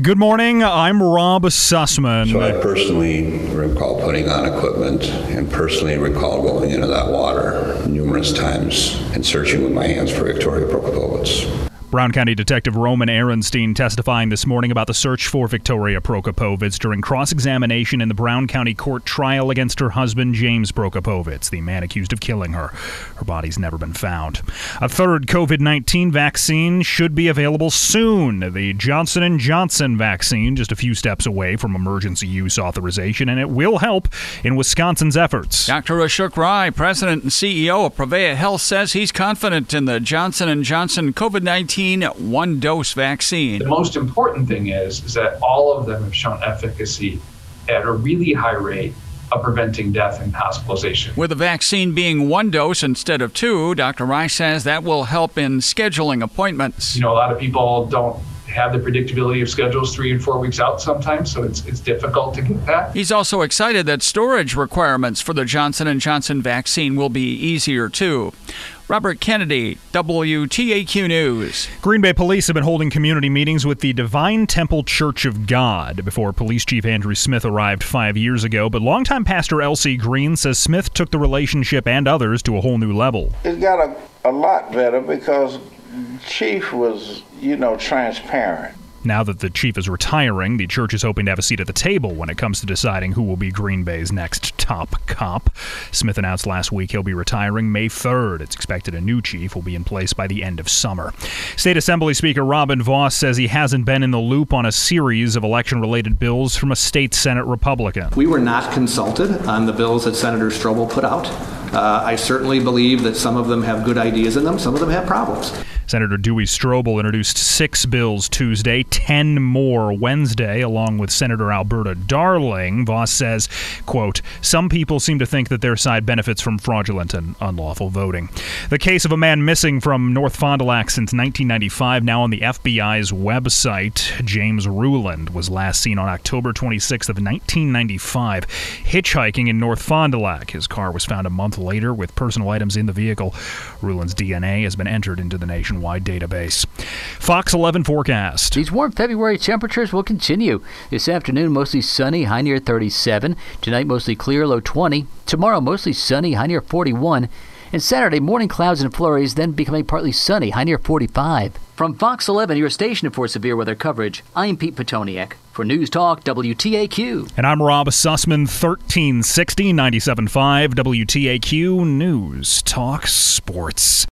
Good morning, I'm Rob Sussman. So I personally recall putting on equipment and personally recall going into that water numerous times and searching with my hands for Victoria Prokopowicz. Brown County Detective Roman Ehrenstein testifying this morning about the search for Victoria Prokopowicz during cross-examination in the Brown County court trial against her husband, James Prokopowicz, the man accused of killing her. Her body's never been found. A third COVID-19 vaccine should be available soon. The Johnson & Johnson vaccine, just a few steps away from emergency use authorization, and it will help in Wisconsin's efforts. Dr. Ashok Rai, president and CEO of Prevea Health, says he's confident in the Johnson & Johnson COVID-19 one-dose vaccine. The most important thing is that all of them have shown efficacy at a really high rate of preventing death and hospitalization. With the vaccine being one dose instead of two, Dr. Rai says that will help in scheduling appointments. A lot of people don't have the predictability of schedules 3 and 4 weeks out sometimes, so it's difficult to get that. He's also excited that storage requirements for the Johnson & Johnson vaccine will be easier too. Robert Kennedy, WTAQ News. Green Bay police have been holding community meetings with the Divine Temple Church of God before Police Chief Andrew Smith arrived 5 years ago, but longtime pastor L.C. Green says Smith took the relationship and others to a whole new level. It got a lot better because Chief was, transparent. Now that the chief is retiring, the church is hoping to have a seat at the table when it comes to deciding who will be Green Bay's next top cop. Smith announced last week he'll be retiring May 3rd. It's expected a new chief will be in place by the end of summer. State Assembly Speaker Robin Vos says he hasn't been in the loop on a series of election-related bills from a state Senate Republican. We were not consulted on the bills that Senator Strobel put out. I certainly believe that some of them have good ideas in them, some of them have problems. Senator Dewey Strobel introduced 6 bills Tuesday, 10 more Wednesday, along with Senator Alberta Darling. Vos says, quote, some people seem to think that their side benefits from fraudulent and unlawful voting. The case of a man missing from North Fond du Lac since 1995, now on the FBI's website. James Ruland was last seen on October 26th of 1995, hitchhiking in North Fond du Lac. His car was found a month later with personal items in the vehicle. Ruland's DNA has been entered into the nationwide database. Fox 11 forecast. These warm February temperatures will continue. This afternoon, mostly sunny, high near 37. Tonight, mostly clear, low 20. Tomorrow, mostly sunny, high near 41. And Saturday, morning clouds and flurries, then becoming partly sunny, high near 45. From Fox 11, your station for severe weather coverage, I'm Pete Petoniak. For News Talk, WTAQ. And I'm Rob Sussman, 1360 97.5 WTAQ News Talk Sports.